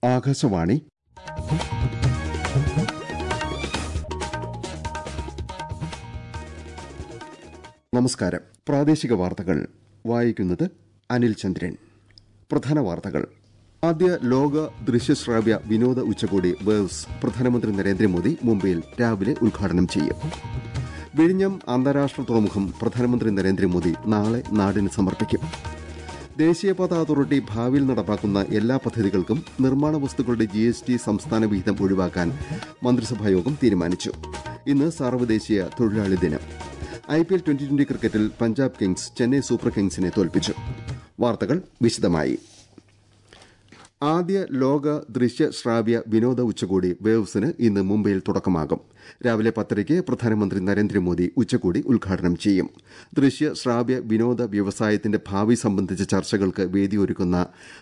ആകാശവാണി. നമസ്കാരം. പ്രാദേശിക വാർത്തകൾ വായിക്കുന്നത് അനിൽ ചന്ദ്രൻ. പ്രധാന വാർത്തകൾ. ആദ്യ ലോക ദൃശ്യശ്രാവ്യ വിനോദ ഉച്ചകോടി വേവ്സ് പ്രധാനമന്ത്രി നരേന്ദ്രമോദി മുംബൈയിൽ രാവിലെ ഉദ്ഘാടനം ചെയ്യും. വിഴിഞ്ഞം അന്താരാഷ്ട്ര തുറമുഖം പ്രധാനമന്ത്രി നരേന്ദ്രമോദി നാളെ നാടിന് സമർപ്പിക്കും. ദേശീയപാത അതോറിറ്റി ഭാവിയിൽ നടപ്പാക്കുന്ന എല്ലാ പദ്ധതികൾക്കും നിർമ്മാണ വസ്തുക്കളുടെ GST സംസ്ഥാന വിഹിതം ഒഴിവാക്കാൻ മന്ത്രിസഭായോഗം തീരുമാനിച്ചു. ഇന്ന് സാർവദേശീയ തൊഴിലാളി ദിനം. IPL T20 ക്രിക്കറ്റിൽ പഞ്ചാബ് കിങ്സ് ചെന്നൈ സൂപ്പർ കിങ്സിനെ തോൽപ്പിച്ചു. വാർത്തകൾ വിശദമായി. ആദ്യ ലോക ദൃശ്യ ശ്രാവ്യ വിനോദ ഉച്ചകോടി വേവ്സിന് ഇന്ന് മുംബൈയിൽ തുടക്കമാകും. രാവിലെ 10:00 പ്രധാനമന്ത്രി നരേന്ദ്രമോദി ഉച്ചകോടി ഉദ്ഘാടനം ചെയ്യും. ദൃശ്യ ശ്രാവ്യ വിനോദ വ്യവസായത്തിന്റെ ഭാവി സംബന്ധിച്ച ചർച്ചകൾക്ക് വേദിയൊരുക്കുന്ന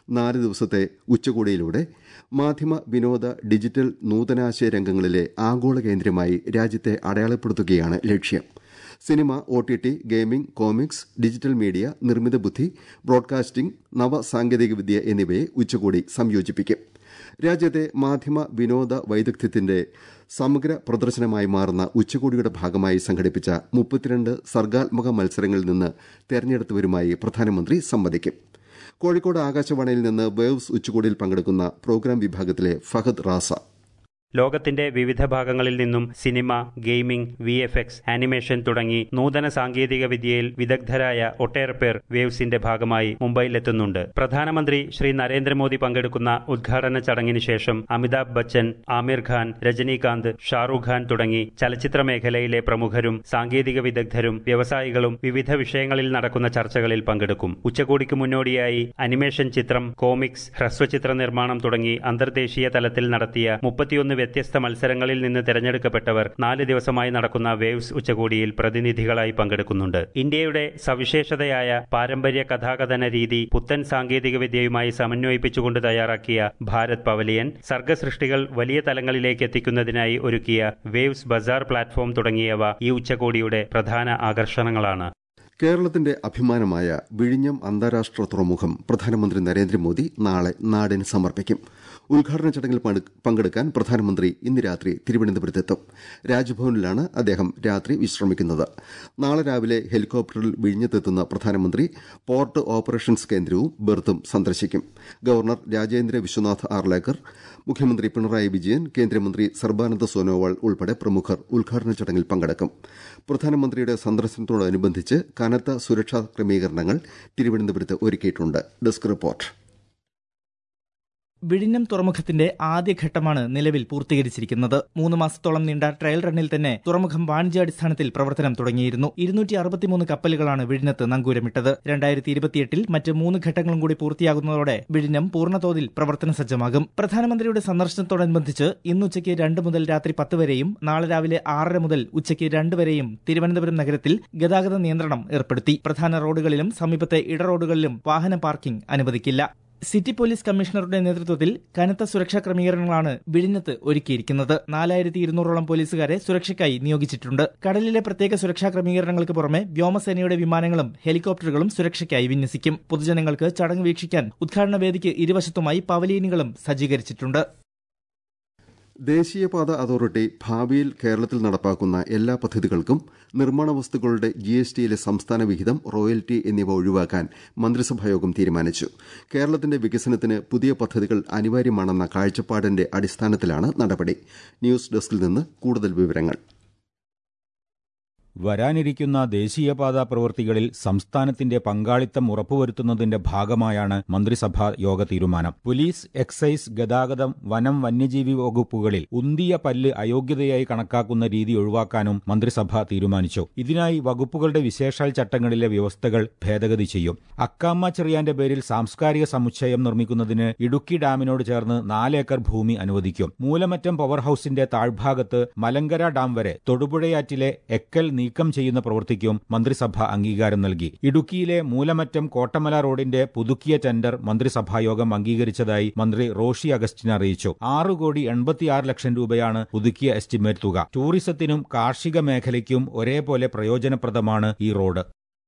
4 ദിവസത്തെ ഉച്ചകോടിയിലൂടെ മാധ്യമ, വിനോദ, ഡിജിറ്റൽ, നൂതനാശയ രംഗങ്ങളിലെ ആഗോള കേന്ദ്രമായി രാജ്യത്തെ അടയാളപ്പെടുത്തുകയാണ് ലക്ഷ്യം. Cinema, OTT, gaming, comics, digital media, നിർമ്മിത ബുദ്ധി, ബ്രോഡ്കാസ്റ്റിംഗ്, നവസാങ്കേതികവിദ്യ എന്നിവയെ ഉച്ചകോടി സംയോജിപ്പിക്കും. രാജ്യത്തെ മാധ്യമ, വിനോദ വൈദഗ്ധ്യത്തിന്റെ സമഗ്ര പ്രദർശനമായി മാറുന്ന ഉച്ചകോടിയുടെ ഭാഗമായി സംഘടിപ്പിച്ച 32 സർഗാത്മക മത്സരങ്ങളിൽ നിന്ന് തെരഞ്ഞെടുത്തവരുമായി പ്രധാനമന്ത്രി സംവദിക്കും. കോഴിക്കോട് ആകാശവാണിയിൽ നിന്ന് വേവ്സ് ഉച്ചകോടിയിൽ പങ്കെടുക്കുന്ന പ്രോഗ്രാം വിഭാഗത്തിലെ ഫഹദ് റാസ. ലോകത്തിന്റെ വിവിധ ഭാഗങ്ങളിൽ നിന്നും സിനിമ, ഗെയിമിംഗ്, VFX, ആനിമേഷൻ തുടങ്ങി നൂതന സാങ്കേതിക വിദ്യയിൽ വിദഗ്ധരായ ഒട്ടേറെ പേർ വേവ്സിന്റെ ഭാഗമായി മുംബൈയിലെത്തുന്നുണ്ട്. പ്രധാനമന്ത്രി ശ്രീ നരേന്ദ്രമോദി പങ്കെടുക്കുന്ന ഉദ്ഘാടന ചടങ്ങിന് ശേഷം അമിതാഭ് ബച്ചൻ, ആമിർ ഖാൻ, രജനീകാന്ത്, ഷാറൂഖ് ഖാൻ തുടങ്ങി ചലച്ചിത്ര മേഖലയിലെ പ്രമുഖരും സാങ്കേതിക വിദഗ്ധരും വ്യവസായികളും വിവിധ വിഷയങ്ങളിൽ നടക്കുന്ന ചർച്ചകളിൽ പങ്കെടുക്കും. ഉച്ചകോടിക്ക് മുന്നോടിയായി അനിമേഷൻ, ചിത്രം, കോമിക്സ്, ഹ്രസ്വചിത്ര നിർമ്മാണം തുടങ്ങി അന്തർദേശീയ തലത്തിൽ നടത്തിയ 31 വ്യത്യസ്ത മത്സരങ്ങളിൽ നിന്ന് തെരഞ്ഞെടുക്കപ്പെട്ടവർ 4 ദിവസമായി നടക്കുന്ന വേവ്സ് ഉച്ചകോടിയിൽ പ്രതിനിധികളായി പങ്കെടുക്കുന്നുണ്ട്. ഇന്ത്യയുടെ സവിശേഷതയായ പാരമ്പര്യ കഥാകഥന രീതി പുത്തൻ സാങ്കേതികവിദ്യയുമായി സമന്വയിപ്പിച്ചുകൊണ്ട് തയ്യാറാക്കിയ ഭാരത് പവലിയൻ, സർഗസൃഷ്ടികൾ വലിയ തലങ്ങളിലേക്ക് എത്തിക്കുന്നതിനായി ഒരുക്കിയ വേവ്സ് ബസാർ പ്ലാറ്റ്ഫോം തുടങ്ങിയവ ഈ ഉച്ചകോടിയുടെ പ്രധാന ആകർഷണങ്ങളാണ്. കേരളത്തിന്റെ അഭിമാനമായ വിഴിഞ്ഞം അന്താരാഷ്ട്ര തുറമുഖം പ്രധാനമന്ത്രി നരേന്ദ്രമോദി നാളെ നാടിന് സമർപ്പിക്കും. ഉദ്ഘാടന ചടങ്ങിൽ പങ്കെടുക്കാൻ പ്രധാനമന്ത്രി ഇന്ന് രാത്രി തിരുവനന്തപുരത്തെത്തും. രാജ്ഭവനിലാണ് അദ്ദേഹം രാത്രി വിശ്രമിക്കുന്നത്. നാളെ രാവിലെ ഹെലികോപ്റ്ററിൽ വിഴിഞ്ഞത്തെത്തുന്ന പ്രധാനമന്ത്രി പോർട്ട് ഓപ്പറേഷൻസ് കേന്ദ്രവും ബെർത്തും സന്ദർശിക്കും. ഗവർണർ രാജേന്ദ്ര വിശ്വനാഥ് ആർലേക്കർ, മുഖ്യമന്ത്രി പിണറായി വിജയൻ, കേന്ദ്രമന്ത്രി സർബാനന്ദ സോനോവാൾ ഉൾപ്പെടെ പ്രമുഖർ ഉദ്ഘാടന ചടങ്ങിൽ പങ്കെടുക്കും. പ്രധാനമന്ത്രിയുടെ സന്ദർശനത്തോടനുബന്ധിച്ച് കനത്ത സുരക്ഷാ ക്രമീകരണങ്ങൾ തിരുവനന്തപുരത്ത് ഒരുക്കിയിട്ടുണ്ട്. Desk report. വിഴിഞ്ഞം തുറമുഖത്തിന്റെ ആദ്യഘട്ടമാണ് നിലവിൽ പൂർത്തീകരിച്ചിരിക്കുന്നത്. 3 മാസത്തോളം നീണ്ട ട്രയൽ റണ്ണിൽ തന്നെ തുറമുഖം വാണിജ്യാടിസ്ഥാനത്തിൽ പ്രവർത്തനം തുടങ്ങിയിരുന്നു. 263 കപ്പലുകളാണ് വിഴിഞ്ഞത്ത് നങ്കൂരമിട്ടത്. 2028 മറ്റ് 3 ഘട്ടങ്ങളും കൂടി പൂർത്തിയാകുന്നതോടെ വിഴിഞ്ഞം പൂർണ്ണതോതിൽ പ്രവർത്തന സജ്ജമാകും. പ്രധാനമന്ത്രിയുടെ സന്ദർശനത്തോടനുബന്ധിച്ച് ഇന്ന് ഉച്ചയ്ക്ക് 2 മുതൽ രാത്രി 10 വരെയും നാളെ രാവിലെ 6:30 മുതൽ ഉച്ചയ്ക്ക് 2 വരെയും തിരുവനന്തപുരം നഗരത്തിൽ ഗതാഗത നിയന്ത്രണം ഏർപ്പെടുത്തി. പ്രധാന റോഡുകളിലും സമീപത്തെ ഇടറോഡുകളിലും വാഹന പാർക്കിംഗ് അനുവദിക്കില്ല. സിറ്റി പോലീസ് കമ്മീഷണറുടെ നേതൃത്വത്തിൽ കനത്ത സുരക്ഷാ ക്രമീകരണങ്ങളാണ് വിഴിഞ്ഞത്ത് ഒരുക്കിയിരിക്കുന്നത്. 4200ഓളം പോലീസുകാരെ സുരക്ഷയ്ക്കായി നിയോഗിച്ചിട്ടുണ്ട്. കടലിലെ പ്രത്യേക സുരക്ഷാ ക്രമീകരണങ്ങൾക്ക് പുറമെ വ്യോമസേനയുടെ വിമാനങ്ങളും ഹെലികോപ്റ്ററുകളും സുരക്ഷയ്ക്കായി വിന്യസിക്കും. പൊതുജനങ്ങൾക്ക് ചടങ്ങ് വീക്ഷിക്കാൻ ഉദ്ഘാടന വേദിക്ക് ഇരുവശത്തുമായി പവലിയനുകളും സജ്ജീകരിച്ചിട്ടുണ്ട്. ദേശീയപാത അതോറിറ്റി ഭാവിയിൽ കേരളത്തിൽ നടപ്പാക്കുന്ന എല്ലാ പദ്ധതികൾക്കും നിർമ്മാണ വസ്തുക്കളുടെ GSTയിലെ സംസ്ഥാന വിഹിതം, റോയൽറ്റി എന്നിവ ഒഴിവാക്കാൻ മന്ത്രിസഭായോഗം തീരുമാനിച്ചു. കേരളത്തിന്റെ വികസനത്തിന് പുതിയ പദ്ധതികൾ അനിവാര്യമാണെന്ന കാഴ്ചപ്പാടിന്റെ അടിസ്ഥാനത്തിലാണ് നടപടി. ന്യൂസ് ഡെസ്കിൽ നിന്ന് കൂടുതൽ വിവരങ്ങൾ. വരാനിരിക്കുന്ന ദേശീയപാതാ പ്രവൃത്തികളിൽ സംസ്ഥാനത്തിന്റെ പങ്കാളിത്തം ഉറപ്പുവരുത്തുന്നതിന്റെ ഭാഗമായാണ് മന്ത്രിസഭാ യോഗ തീരുമാനം. പോലീസ്, എക്സൈസ്, ഗതാഗതം, വനം, വന്യജീവി വകുപ്പുകളിൽ ഉന്തിയ പല്ല് അയോഗ്യതയായി കണക്കാക്കുന്ന രീതി ഒഴിവാക്കാനും മന്ത്രിസഭ തീരുമാനിച്ചു. ഇതിനായി വകുപ്പുകളുടെ വിശേഷാൽ ചട്ടങ്ങളിലെ വ്യവസ്ഥകൾ ഭേദഗതി ചെയ്യും. അക്കാമ്മ ചെറിയാന്റെ പേരിൽ സാംസ്കാരിക സമുച്ചയം നിർമ്മിക്കുന്നതിന് ഇടുക്കി ഡാമിനോട് ചേർന്ന് 4 ഏക്കർ ഭൂമി അനുവദിക്കും. മൂലമറ്റം പവർ ഹൌസിന്റെ താഴ്ഭാഗത്ത് മലങ്കര ഡാം വരെ തൊടുപുഴയാറ്റിലെ എക്കൽ നീക്കം ചെയ്യുന്ന പ്രവൃത്തിക്കും മന്ത്രിസഭ അംഗീകാരം നൽകി. ഇടുക്കിയിലെ മൂലമറ്റം കോട്ടമല റോഡിന്റെ പുതുക്കിയ ടെൻഡർ മന്ത്രിസഭായോഗം അംഗീകരിച്ചതായി മന്ത്രി റോഷി അഗസ്റ്റിൻ അറിയിച്ചു. 6,86,00,000 രൂപയാണ് പുതുക്കിയ എസ്റ്റിമേറ്റ് തുക. ടൂറിസത്തിനും കാർഷിക മേഖലയ്ക്കും ഒരേപോലെ പ്രയോജനപ്രദമാണ് ഈ റോഡ്.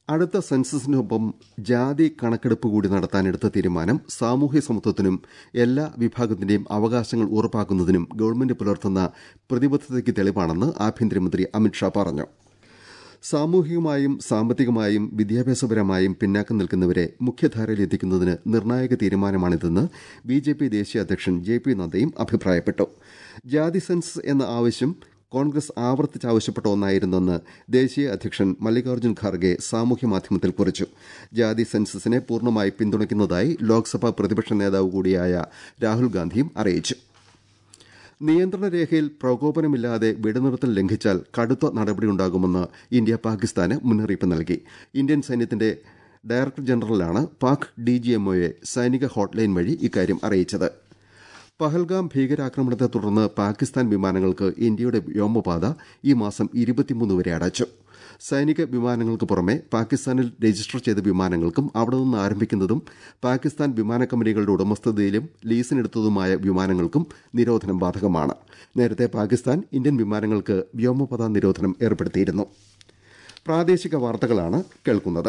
അടുത്ത സെൻസസിനൊപ്പം ജാതി കണക്കെടുപ്പ് കൂടി നടത്താനെടുത്ത തീരുമാനം സാമൂഹ്യ സമത്വത്തിനും എല്ലാ വിഭാഗത്തിന്റെയും അവകാശങ്ങൾ ഉറപ്പാക്കുന്നതിനും ഗവൺമെന്റ് പുലർത്തുന്ന പ്രതിബദ്ധതയ്ക്ക് തെളിവാണെന്ന് ആഭ്യന്തരമന്ത്രി അമിത്ഷാ പറഞ്ഞു. സാമൂഹികമായും സാമ്പത്തികമായും വിദ്യാഭ്യാസപരമായും പിന്നാക്കം നിൽക്കുന്നവരെ മുഖ്യധാരയിലെത്തിക്കുന്നതിന് നിർണായക തീരുമാനമാണിതെന്ന് ബിജെപി ദേശീയ അധ്യക്ഷൻ ജെ.പി. നദ്ദയും അഭിപ്രായപ്പെട്ടു. ജാതി സെൻസസ് എന്ന ആവശ്യം കോൺഗ്രസ് ആവർത്തിച്ചാവശ്യപ്പെട്ട ഒന്നായിരുന്നെന്ന് ദേശീയ അധ്യക്ഷൻ മല്ലികാർജ്ജുൻ ഖാർഗെ സാമൂഹ്യമാധ്യമത്തിൽ കുറിച്ചു. ജാതി സെൻസസിനെ പൂർണ്ണമായി പിന്തുണയ്ക്കുന്നതായി ലോക്സഭാ പ്രതിപക്ഷ നേതാവ് കൂടിയായ രാഹുൽ ഗാന്ധിയും അറിയിച്ചു. നിയന്ത്രണ രേഖയിൽ പ്രകോപനമില്ലാതെ വെടിനിർത്തൽ ലംഘിച്ചാൽ കടുത്ത നടപടിയുണ്ടാകുമെന്ന് ഇന്ത്യ പാകിസ്ഥാന് മുന്നറിയിപ്പ് നൽകി. ഇന്ത്യൻ സൈന്യത്തിന്റെ ഡയറക്ടർ ജനറലാണ് പാക് ഡിജിഎംഒയെ സൈനിക ഹോട്ട്ലൈൻ വഴി ഇക്കാര്യം അറിയിച്ചത്. പഹൽഗാം ഭീകരാക്രമണത്തെ തുടർന്ന് പാകിസ്ഥാൻ വിമാനങ്ങൾക്ക് ഇന്ത്യയുടെ വ്യോമപാത ഈ മാസം 23 വരെ അടച്ചു. സൈനിക വിമാനങ്ങൾക്ക് പുറമെ പാകിസ്ഥാനിൽ രജിസ്റ്റർ ചെയ്ത വിമാനങ്ങൾക്കും അവിടെ നിന്ന് ആരംഭിക്കുന്നതും പാകിസ്ഥാൻ വിമാന കമ്പനികളുടെ ഉടമസ്ഥതയിലും ലീസിനെടുത്തതുമായ വിമാനങ്ങൾക്കും നിരോധനം ബാധകമാണ്. നേരത്തെ പാകിസ്ഥാൻ ഇന്ത്യൻ വിമാനങ്ങൾക്ക് വ്യോമപാത നിരോധനം ഏർപ്പെടുത്തിയിരുന്നു. പ്രാദേശിക വാർത്തകളാണ് കേൾക്കുന്നത്.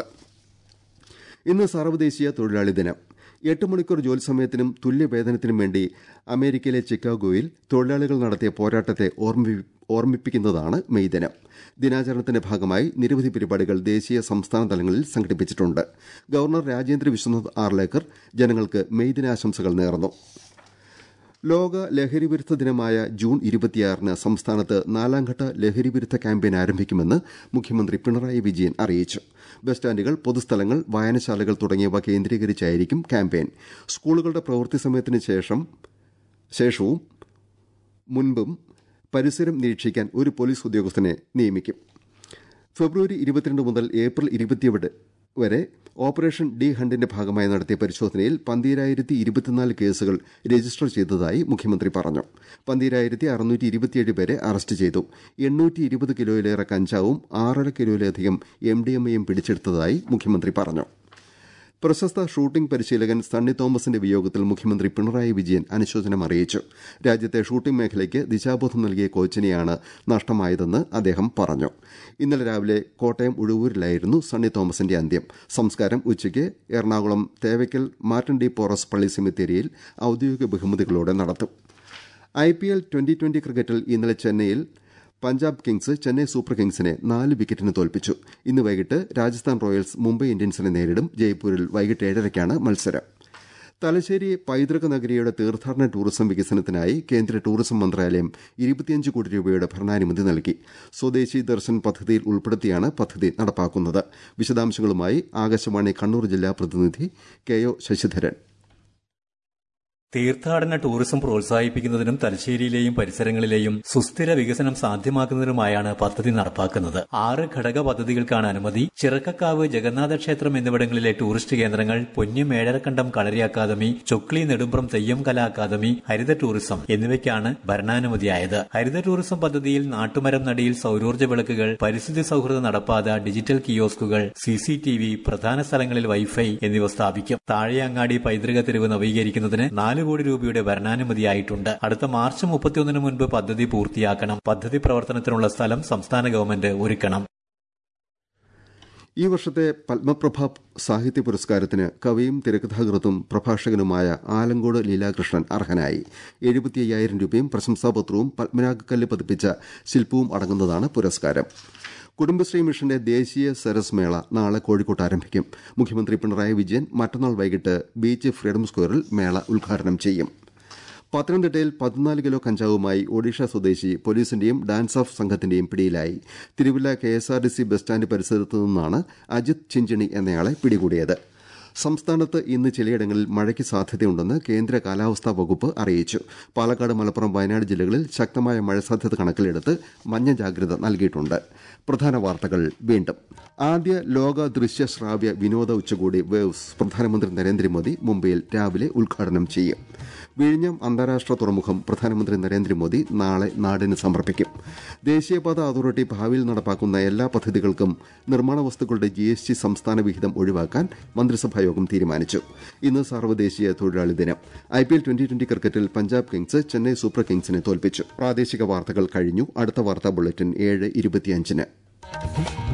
ഇന്ന് സർവ്വദേശീയ തൊഴിലാളി ദിനം. 8 മണിക്കൂർ ജോലി സമയത്തിനും തുല്യവേതനത്തിനും വേണ്ടി അമേരിക്കയിലെ ചിക്കാഗോയിൽ തൊഴിലാളികൾ നടത്തിയ പോരാട്ടത്തെ ഓർമ്മിപ്പിക്കുന്നതാണ് മെയ് ദിനം. ദിനാചരണത്തിന്റെ ഭാഗമായി നിരവധി പരിപാടികൾ ദേശീയ സംസ്ഥാന തലങ്ങളിൽ സംഘടിപ്പിച്ചിട്ടുണ്ട്. ഗവർണർ രാജേന്ദ്ര വിശ്വനാഥ് ആർലേക്കർ ജനങ്ങൾക്ക് മെയ് ദിനാശംസകൾ നേർന്നു. ലോക ലഹരിവിരുദ്ധ ദിനമായ ജൂൺ 26-ന് സംസ്ഥാനത്ത് 4ാംഘട്ട ലഹരിവിരുദ്ധ ക്യാമ്പയിൻ ആരംഭിക്കുമെന്ന് മുഖ്യമന്ത്രി പിണറായി വിജയൻ അറിയിച്ചു. ബസ് സ്റ്റാൻഡുകൾ, പൊതുസ്ഥലങ്ങൾ, വായനശാലകൾ തുടങ്ങിയവ കേന്ദ്രീകരിച്ചായിരിക്കും ക്യാമ്പയിൻ. സ്കൂളുകളുടെ പ്രവൃത്തി സമയത്തിന് ശേഷവും മുൻപും പരിസരം നിരീക്ഷിക്കാൻ ഒരു പോലീസ് ഉദ്യോഗസ്ഥനെ നിയമിക്കും. ഫെബ്രുവരി 22 മുതൽ ഏപ്രിൽ 27 വരെ ഓപ്പറേഷൻ ഡി ഹണ്ടിന്റെ ഭാഗമായി നടത്തിയ പരിശോധനയിൽ 12,024 കേസുകൾ രജിസ്റ്റർ ചെയ്തതായി മുഖ്യമന്ത്രി പറഞ്ഞു. 12,627 പേരെ അറസ്റ്റ് ചെയ്തു. 820 കിലോയിലേറെ കഞ്ചാവും 6.5 കിലോയിലധികം MDMAയും പിടിച്ചെടുത്തതായി മുഖ്യമന്ത്രി പറഞ്ഞു. പ്രശസ്ത ഷൂട്ടിംഗ് പരിശീലകൻ സണ്ണി തോമസിന്റെ വിയോഗത്തിൽ മുഖ്യമന്ത്രി പിണറായി വിജയൻ അനുശോചനം അറിയിച്ചു. രാജ്യത്തെ ഷൂട്ടിംഗ് മേഖലയ്ക്ക് ദിശാബോധം നൽകിയ കോച്ചിനെയാണ് നഷ്ടമായതെന്ന് അദ്ദേഹം പറഞ്ഞു. ഇന്നലെ രാവിലെ കോട്ടയം ഉഴവൂരിലായിരുന്നു സണ്ണി തോമസിന്റെ അന്ത്യം. സംസ്കാരം ഉച്ചയ്ക്ക് Ernakulam Thevakkal Martin de Porres പള്ളി സെമിത്തേരിയിൽ ഔദ്യോഗിക ബഹുമതികളോടെ നടത്തും. IPL 2020 ക്രിക്കറ്റിൽ ഇന്നലെ ചെന്നൈയിൽ പഞ്ചാബ് കിങ്സ് ചെന്നൈ സൂപ്പർ കിങ്സിനെ 4 വിക്കറ്റിന് തോൽപ്പിച്ചു. ഇന്ന് വൈകിട്ട് രാജസ്ഥാൻ റോയൽസ് മുംബൈ ഇന്ത്യൻസിനെ നേരിടും. ജയ്പൂരിൽ വൈകിട്ട് 7:30-ക്കാണ് മത്സരം. തലശ്ശേരി പൈതൃക നഗരിയുടെ തീർത്ഥാടന ടൂറിസം വികസനത്തിനായി കേന്ദ്ര ടൂറിസം മന്ത്രാലയം 25 കോടി രൂപയുടെ ഭരണാനുമതി നൽകി. സ്വദേശി ദർശൻ പദ്ധതിയിൽ ഉൾപ്പെടുത്തിയാണ് പദ്ധതി നടപ്പാക്കുന്നത്. വിശദാംശങ്ങളുമായി ആകാശവാണി കണ്ണൂർ ജില്ലാ പ്രതിനിധി KO ശശിധരൻ. തീർത്ഥാടന ടൂറിസം പ്രോത്സാഹിപ്പിക്കുന്നതിനും തലശ്ശേരിയിലെയും പരിസരങ്ങളിലെയും സുസ്ഥിര വികസനം സാധ്യമാക്കുന്നതിനുമായാണ് പദ്ധതി നടപ്പാക്കുന്നത്. 6 ഘടക പദ്ധതികൾക്കാണ് അനുമതി. ചിറക്കക്കാവ്, ജഗന്നാഥ ക്ഷേത്രം എന്നിവിടങ്ങളിലെ ടൂറിസ്റ്റ് കേന്ദ്രങ്ങൾ, പൊന്നം ഏഴരക്കണ്ടം കളരി അക്കാദമി, ചൊക്ലി നെടുമ്പ്രം തെയ്യം കലാ അക്കാദമി, ഹരിത ടൂറിസം എന്നിവയ്ക്കാണ് ഭരണാനുമതിയായത്. ഹരിത ടൂറിസം പദ്ധതിയിൽ നാട്ടുമരം നടിയിൽ സൌരോർജ്ജ വിളക്കുകൾ, പരിസ്ഥിതി സൌഹൃദ നടപ്പാത, ഡിജിറ്റൽ കിയോസ്കുകൾ, CCTV, പ്രധാന സ്ഥലങ്ങളിൽ വൈഫൈ എന്നിവ സ്ഥാപിക്കും. താഴെയങ്ങാടി പൈതൃക തെരുവ് നവീകരിക്കുന്നതിന് 4 കോടി രൂപയുടെ ഭരണാനുമതിയായിട്ടുണ്ട്. അടുത്ത മാർച്ച് 31 മുൻപ് പദ്ധതി പൂർത്തിയാക്കണം. പദ്ധതി പ്രവർത്തനത്തിനുള്ള സ്ഥലം സംസ്ഥാന ഗവൺമെന്റ് ഒരുക്കണം. ഈ വർഷത്തെ പത്മപ്രഭ സാഹിത്യ പുരസ്കാരത്തിന് കവിയും തിരക്കഥാകൃത്തും പ്രഭാഷകനുമായ ആലങ്കോട് ലീലാകൃഷ്ണൻ അർഹനായി. 75,000 രൂപയും പ്രശംസാപത്രവും പത്മരാഗക്കല്ല് പതിപ്പിച്ച ശില്പവും അടങ്ങുന്നതാണ് പുരസ്കാരം. കുടുംബശ്രീ മിഷന്റെ ദേശീയ സരസ് മേള നാളെ കോഴിക്കോട്ട് ആരംഭിക്കും. മുഖ്യമന്ത്രി പിണറായി വിജയൻ മറ്റന്നാൾ വൈകിട്ട് ബീച്ച് ഫ്രീഡം സ്ക്വയറിൽ മേള ഉദ്ഘാടനം ചെയ്യും. പത്തനംതിട്ടയിൽ 14 കിലോ കഞ്ചാവുമായി ഒഡീഷ സ്വദേശി പോലീസിന്റെയും ഡാൻസ് ഓഫ് സംഘത്തിന്റെയും പിടിയിലായി. തിരുവല്ല KSRTC ബസ് സ്റ്റാൻഡ് പരിസരത്തു നിന്നാണ് അജിത് ചിഞ്ചിണി എന്നയാളെ പിടികൂടിയത്. സംസ്ഥാനത്ത് ഇന്ന് ചിലയിടങ്ങളിൽ മഴയ്ക്ക് സാധ്യതയുണ്ടെന്ന് കേന്ദ്ര കാലാവസ്ഥാ വകുപ്പ് അറിയിച്ചു. പാലക്കാട്, മലപ്പുറം, വയനാട് ജില്ലകളിൽ ശക്തമായ മഴ സാധ്യത കണക്കിലെടുത്ത് മഞ്ഞ ജാഗ്രത നൽകിയിട്ടുണ്ട്. പ്രധാന വാർത്തകൾ വീണ്ടും. ആദ്യ ലോക ദൃശ്യ ശ്രാവ്യ വിനോദ ഉച്ചകോടി വേവ്സ് പ്രധാനമന്ത്രി നരേന്ദ്രമോദി മുംബൈയിൽ രാവിലെ ഉദ്ഘാടനം ചെയ്യും. വിഴിഞ്ഞം അന്താരാഷ്ട്ര തുറമുഖം പ്രധാനമന്ത്രി നരേന്ദ്രമോദി നാളെ നാടിന് സമർപ്പിക്കും. ദേശീയപാത അതോറിറ്റി ഭാവിയിൽ നടപ്പാക്കുന്ന എല്ലാ പദ്ധതികൾക്കും നിർമ്മാണ വസ്തുക്കളുടെ GST സംസ്ഥാന വിഹിതം ഒഴിവാക്കാൻ മന്ത്രിസഭായോഗം തീരുമാനിച്ചു. ഇന്ന് സർവ്വദേശീയ തൊഴിലാളി ദിനം. IPL 2020 ക്രിക്കറ്റിൽ പഞ്ചാബ് കിങ്സ് ചെന്നൈ സൂപ്പർ കിങ്സിനെ തോൽപ്പിച്ചു. പ്രാദേശിക വാർത്തകൾ കഴിഞ്ഞു. അടുത്ത വാർത്താ ബുള്ളറ്റിൻ 7:25-ന്.